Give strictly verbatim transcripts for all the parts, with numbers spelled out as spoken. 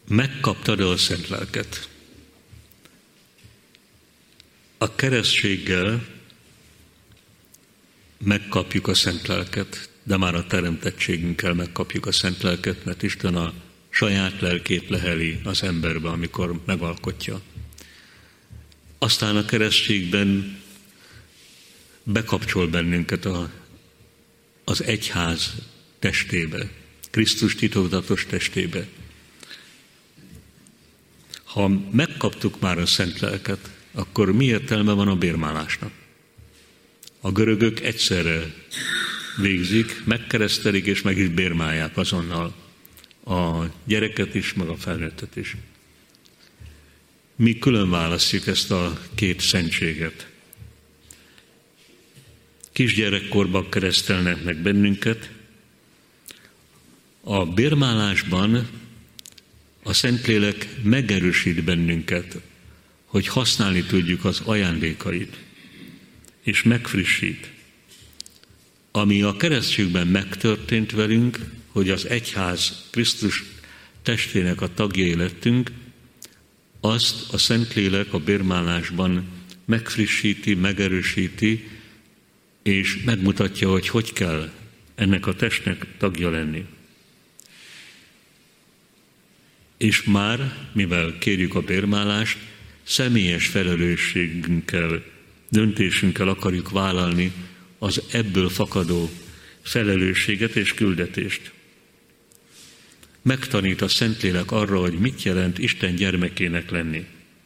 Megkaptad-e a Szent Lelket? A keresztséggel megkapjuk a Szent Lelket, de már a teremtettségünkkel megkapjuk a Szent Lelket, mert Isten a saját lelkét leheli az emberbe, amikor megalkotja. Aztán a keresztségben bekapcsol bennünket a, az egyház testébe, Krisztus titokzatos testébe. Ha megkaptuk már a Szent Lelket, akkor mi értelme van a bérmálásnak? A görögök egyszerre végzik, megkeresztelik és meg is bérmálják azonnal a gyereket is, meg a felnőttet is. Mi külön választjuk ezt a két szentséget. Kisgyerekkorban keresztelnek meg bennünket. A bérmálásban a Szentlélek megerősít bennünket, hogy használni tudjuk az ajándékait, és megfrissít. Ami a keresztségben megtörtént velünk, hogy az egyház Krisztus testének a tagjai lettünk, azt a Szentlélek a bérmálásban megfrissíti, megerősíti, és megmutatja, hogy hogy kell ennek a testnek tagja lenni. És már, mivel kérjük a bérmálást, személyes felelősségünkkel, döntésünkkel akarjuk vállalni az ebből fakadó felelősséget és küldetést. Megtanít a Szentlélek arra, hogy mit jelent Isten gyermekének lenni.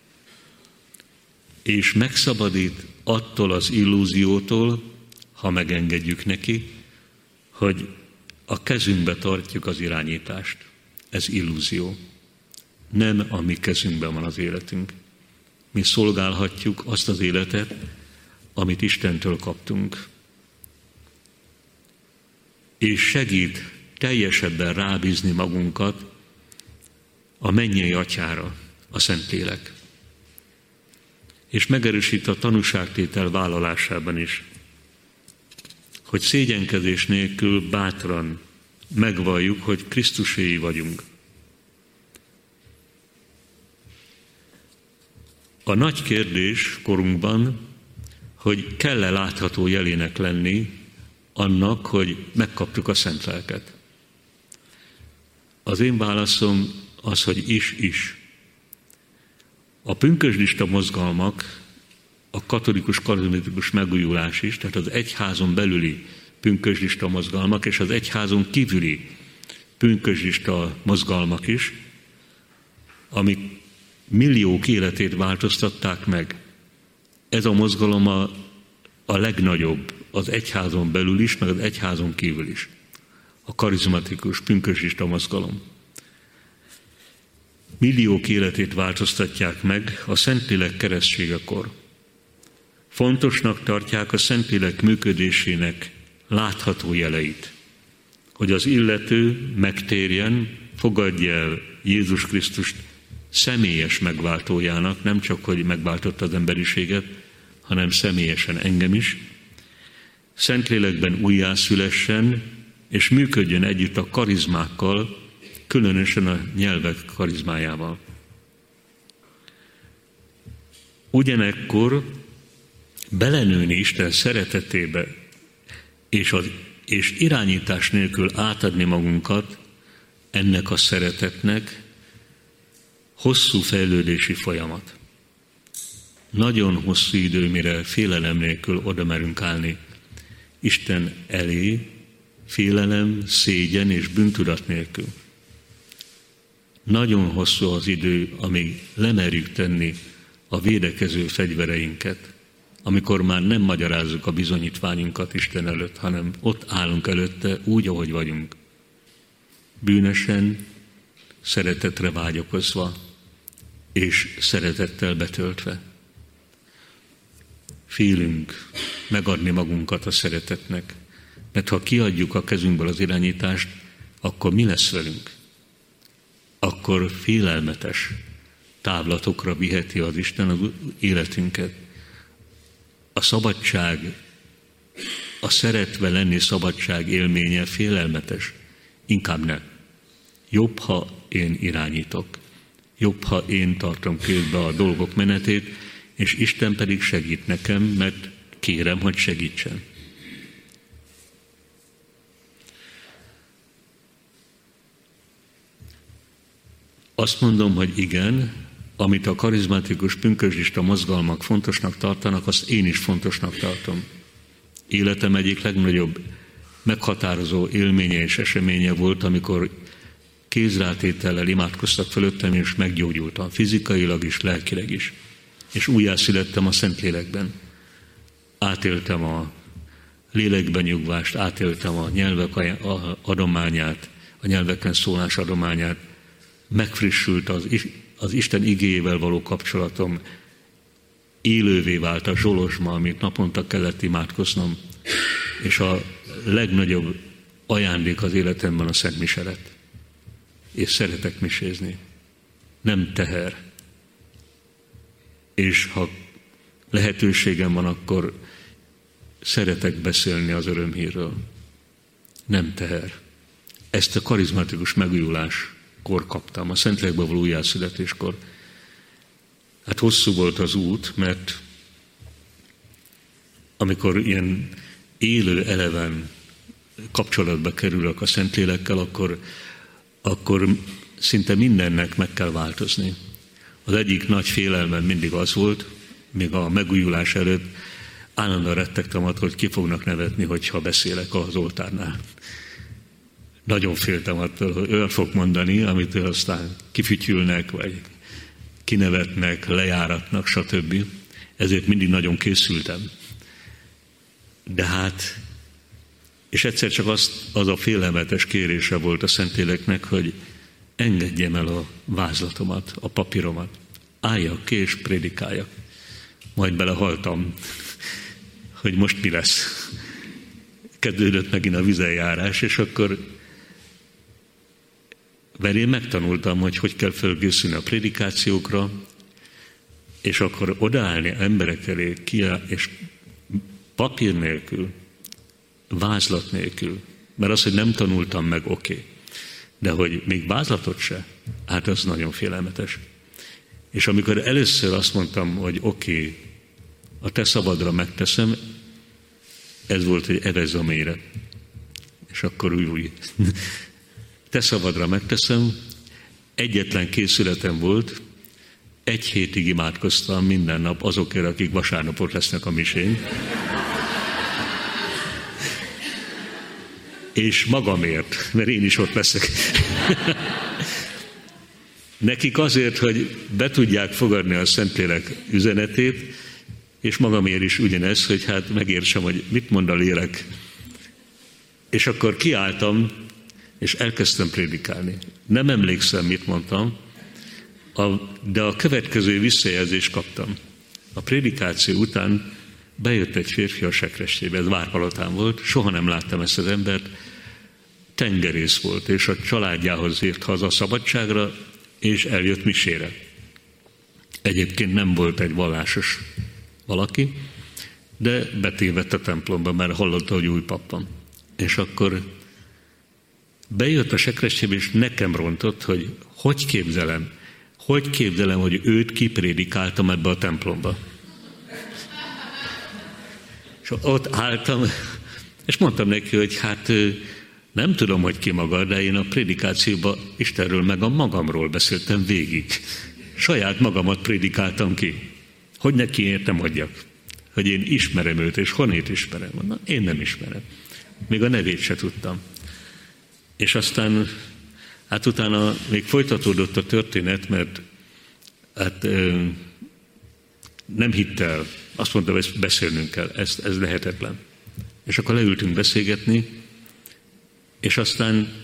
És megszabadít attól az illúziótól, ha megengedjük neki, hogy a kezünkbe tartjuk az irányítást. Ez illúzió. Nem a mi kezünkben van az életünk. Mi szolgálhatjuk azt az életet, amit Istentől kaptunk. És segít teljesebben rábízni magunkat a mennyei Atyára, a Szentlélek. És megerősít a tanúságtétel vállalásában is, hogy szégyenkezés nélkül bátran megvalljuk, hogy Krisztuséi vagyunk. A nagy kérdés korunkban, hogy kell-e látható jelének lenni annak, hogy megkaptuk a Szent Lelket. Az én válaszom az, hogy is-is. A pünkösdista mozgalmak, a katolikus karizmatikus megújulás is, tehát az egyházon belüli pünkösdista mozgalmak és az egyházon kívüli pünkösdista mozgalmak is, amik milliók életét változtatták meg. Ez a mozgalom a, a legnagyobb az egyházon belül is, meg az egyházon kívül is. A karizmatikus pünkösdista mozgalom. Milliók életét változtatják meg a Szentlélek keresztségekor. Fontosnak tartják a Szentlélek működésének látható jeleit, hogy az illető megtérjen, fogadja el Jézus Krisztust személyes megváltójának, nem csak, hogy megváltotta az emberiséget, hanem személyesen engem is, Szentlélekben újjászülessen, és működjön együtt a karizmákkal, különösen a nyelvek karizmájával. Ugyanekkor belenőni Isten szeretetébe, és, az, és irányítás nélkül átadni magunkat ennek a szeretetnek hosszú fejlődési folyamat. Nagyon hosszú idő, mire félelem nélkül oda merünk állni Isten elé, félelem, szégyen és bűntudat nélkül. Nagyon hosszú az idő, amíg lemerjük tenni a védekező fegyvereinket, amikor már nem magyarázzuk a bizonyítványunkat Isten előtt, hanem ott állunk előtte úgy, ahogy vagyunk. Bűnösen, szeretetre vágyakozva, és szeretettel betöltve. Félünk megadni magunkat a szeretetnek, mert ha kiadjuk a kezünkből az irányítást, akkor mi lesz velünk? Akkor félelmetes távlatokra viheti az Isten az életünket. A szabadság, a szeretve lenni szabadság élménye félelmetes. Inkább ne. Jobb, ha én irányítok. Jobb, ha én tartom kézbe a dolgok menetét, és Isten pedig segít nekem, mert kérem, hogy segítsen. Azt mondom, hogy igen, amit a karizmatikus pünkösdista mozgalmak fontosnak tartanak, azt én is fontosnak tartom. Életem egyik legnagyobb meghatározó élménye és eseménye volt, amikor kézrátétellel imádkoztak fölöttem, és meggyógyultam, fizikailag is, lelkileg is. És újjászülettem a Szentlélekben. Átéltem a lélekben nyugvást, átéltem a nyelvek adományát, a nyelveken szólás adományát, megfrissült az, az Isten igéjével való kapcsolatom, élővé vált a zsolozsma, amit naponta kellett imádkoznom, és a legnagyobb ajándék az életemben a Szent Mise lett. És szeretek misézni. Nem teher. És ha lehetőségem van, akkor szeretek beszélni az örömhírről. Nem teher. Ezt a karizmatikus megújuláskor kaptam, a Szentlélekben való újjászületéskor. Hát hosszú volt az út, mert amikor ilyen élő, eleven kapcsolatba kerülök a Szentlélekkel, akkor, akkor szinte mindennek meg kell változni. Az egyik nagy félelmem mindig az volt, még a megújulás előtt állandóan rettegtem attól, hogy ki fognak nevetni, hogyha beszélek az oltárnál. Nagyon féltem attól, hogy olyat fog mondani, amitől aztán kifütyülnek, vagy kinevetnek, lejáratnak, stb. Ezért mindig nagyon készültem. De hát, és egyszer csak az, az a félelmetes kérése volt a Szentléleknek, hogy engedjem el a vázlatomat, a papíromat, álljak ki és prédikáljak. Majd belehaltam, hogy most mi lesz. Kezdődött megint a vizenjárás, és akkor mert én megtanultam, hogy hogy kell felkészülni a prédikációkra, és akkor odaállni emberek elé, kiáll, és papír nélkül, vázlat nélkül, mert az, hogy nem tanultam meg, oké. Okay. De hogy még vázlatot se, hát az nagyon félelmetes. És amikor először azt mondtam, hogy oké, okay, a te szabadra megteszem, ez volt, hogy evezz a mélyre. És akkor új, új. Te szabadra megteszem, egyetlen készületem volt, egy hétig imádkoztam minden nap azokért, akik vasárnapot lesznek a misén. És magamért, mert én is ott leszek. Nekik azért, hogy be tudják fogadni a Szentlélek üzenetét, és magamért is ugyanez, hogy hát megértsem, hogy mit mond a lélek. És akkor kiálltam, és elkezdtem prédikálni. Nem emlékszem, mit mondtam, a, de a következő visszajelzést kaptam. A prédikáció után bejött egy férfi a Sekrestébe, ez Várpalotán volt, soha nem láttam ezt az embert, tengerész volt, és a családjához ért haza szabadságra, és eljött misére. Egyébként nem volt egy vallásos valaki, de betévedt a templomba, mert hallotta, hogy új pap van. És akkor bejött a Sekrestébe, és nekem rontott, hogy hogy képzelem, hogy képzelem, hogy őt kiprédikáltam ebbe a templomba. És ott álltam, és mondtam neki, hogy hát nem tudom, hogy ki maga, de én a prédikációban Istenről meg a magamról beszéltem végig. Saját magamat prédikáltam ki. Hogy neki értem adjak. Hogy én ismerem őt, és honnét ismerem. Na, én nem ismerem. Még a nevét se tudtam. És aztán, hát utána még folytatódott a történet, mert hát ö, nem hitt el. Azt mondta, hogy beszélnünk kell, ez, ez lehetetlen. És akkor leültünk beszélgetni, és aztán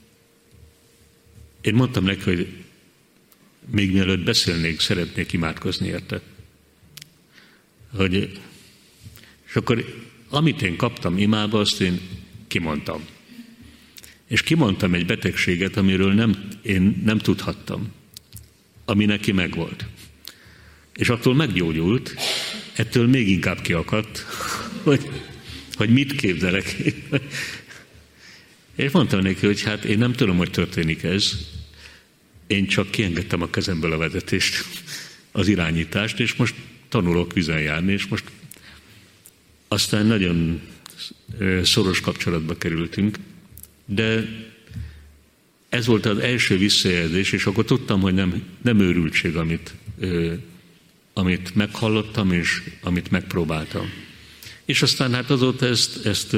én mondtam neki, hogy még mielőtt beszélnék, szeretnék imádkozni érte. Hogy, és akkor amit én kaptam imába, azt én kimondtam. És kimondtam egy betegséget, amiről nem, én nem tudhattam, ami neki megvolt. És attól meggyógyult, ettől még inkább kiakadt, hogy, hogy mit képzelek. És mondtam neki, hogy hát én nem tudom, hogy történik ez, én csak kiengedtem a kezemből a vezetést, az irányítást, és most tanulok vizen járni, és most aztán nagyon szoros kapcsolatba kerültünk, de ez volt az első visszajelzés, és akkor tudtam, hogy nem, nem őrültség, amit, amit meghallottam, és amit megpróbáltam. És aztán hát azóta ezt, ezt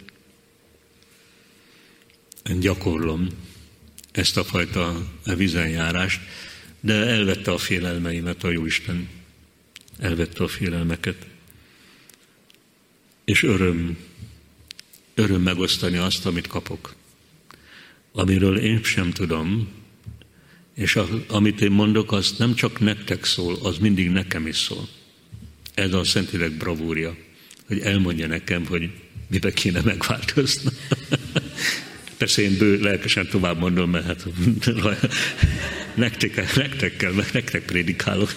gyakorlom, ezt a fajta vizenjárást, de elvette a félelmeimet a Jóisten. Elvette a félelmeket. És öröm, öröm megosztani azt, amit kapok. Amiről én sem tudom, és a, amit én mondok, az nem csak nektek szól, az mindig nekem is szól. Ez a Szentlélek bravúrja, hogy elmondja nekem, hogy mibe kéne megváltozni. Persze én bő, lelkesen tovább mondom, mert hát nektek, nektek kell, mert nektek prédikálok.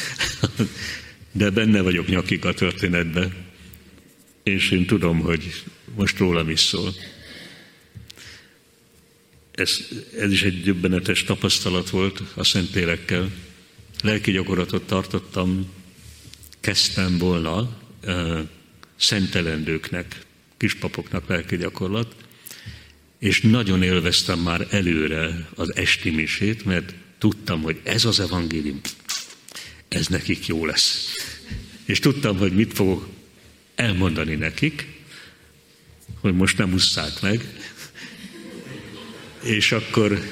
De benne vagyok nyakig a történetben, és én tudom, hogy most rólam is szól. Ez, ez is egy döbbenetes tapasztalat volt a Szentlélekkel. Lelki gyakorlatot tartottam, kezdtem volna uh, szentelendőknek, kispapoknak lelki gyakorlat, és nagyon élveztem már előre az esti misét, mert tudtam, hogy ez az evangélium, ez nekik jó lesz. És tudtam, hogy mit fogok elmondani nekik, hogy most nem usszák meg. És akkor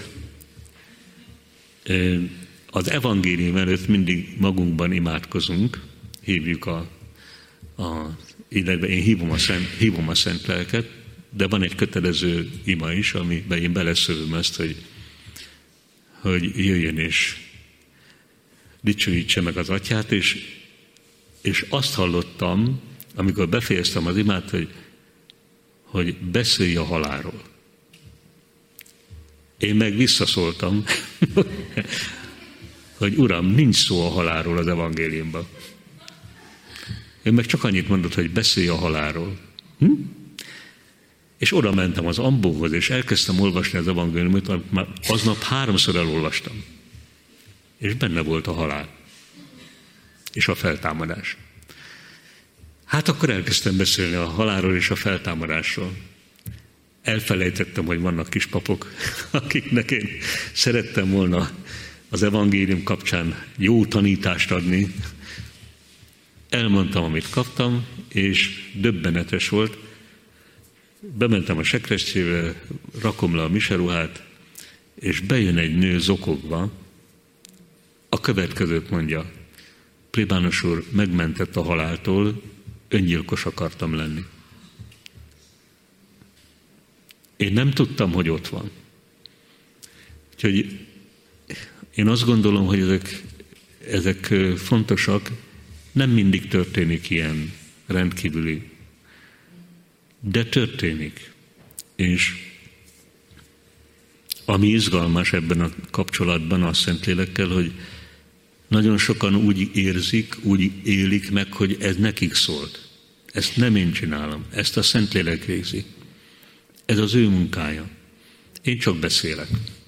az evangélium előtt mindig magunkban imádkozunk, hívjuk a, a illetve én hívom a, szent, hívom a szent lelket, de van egy kötelező ima is, amiben én beleszövöm ezt, hogy, hogy jöjjön és dicsőítse meg az atyát, és, és azt hallottam, amikor befejeztem az imát, hogy, hogy beszélj a halálról. Én meg visszaszóltam, hogy Uram, nincs szó a halálról az evangéliumban. Én meg csak annyit mondott, hogy beszélj a halálról. Hm? És oda mentem az ambóhoz, és elkezdtem olvasni az evangéliumot, már aznap háromszor elolvastam. És benne volt a halál. És a feltámadás. Hát akkor elkezdtem beszélni a halálról és a feltámadásról. Elfelejtettem, hogy vannak kispapok, akiknek én szerettem volna az evangélium kapcsán jó tanítást adni. Elmondtam, amit kaptam, és döbbenetes volt. Bementem a sekrestyével, rakom le a miseruhát, és bejön egy nő zokogva, a következőt mondja: plébános úr megmentett a haláltól, öngyilkos akartam lenni. Én nem tudtam, hogy ott van. Úgyhogy én azt gondolom, hogy ezek, ezek fontosak, nem mindig történik ilyen rendkívüli, de történik. És ami izgalmas ebben a kapcsolatban a Szentlélekkel, hogy nagyon sokan úgy érzik, úgy élik meg, hogy ez nekik szólt. Ezt nem én csinálom, ezt a Szentlélek végzi. Ez az ő munkája. Én csak beszélek.